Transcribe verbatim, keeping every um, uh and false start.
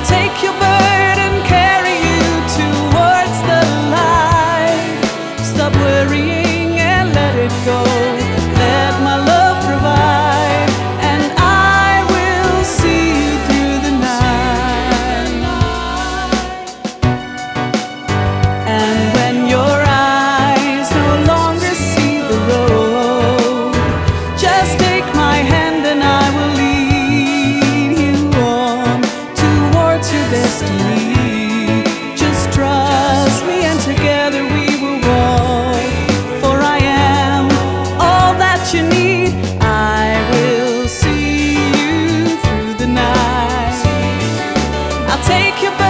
take your bird and carry you towards the light. Stop worrying and let it go. Let my love provide, and I will see you through the night. And when your eyes no longer see the road, just take my hand and I will lead you on towards your destiny. Just trust me and together we will walk, for I am all that you need. I will see you through the night. I'll take your